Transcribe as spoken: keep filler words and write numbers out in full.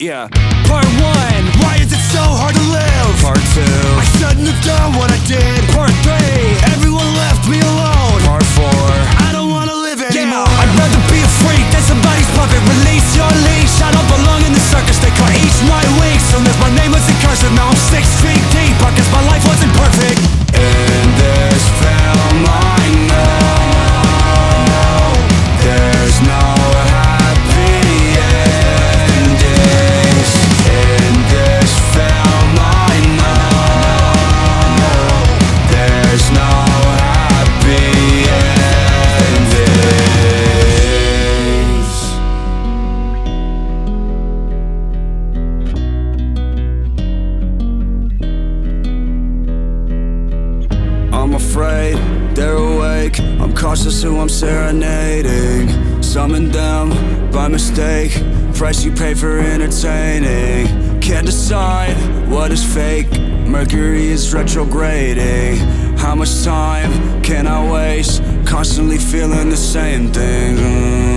Yeah. Part one. Why is it so hard to live? Part two. I shouldn't have done what I did. Part three. Everyone left me alone. Part four. I don't wanna live anymore. Yeah. I'd rather be a freak than somebody's puppet. Release your leash. I don't belong in the circus. They cut each my week. Soon as my name was in cursive, now I'm six feet deep. I guess my life wasn't perfect. In this film I know there's no happy endings. In this film I know there's no happy endings. I'm afraid they're awake. I'm cautious who I'm serenading. Summon them by mistake. Price you pay for entertaining. Can't decide what is fake. Mercury is retrograding. How much time can I waste? Constantly feeling the same thing. mm.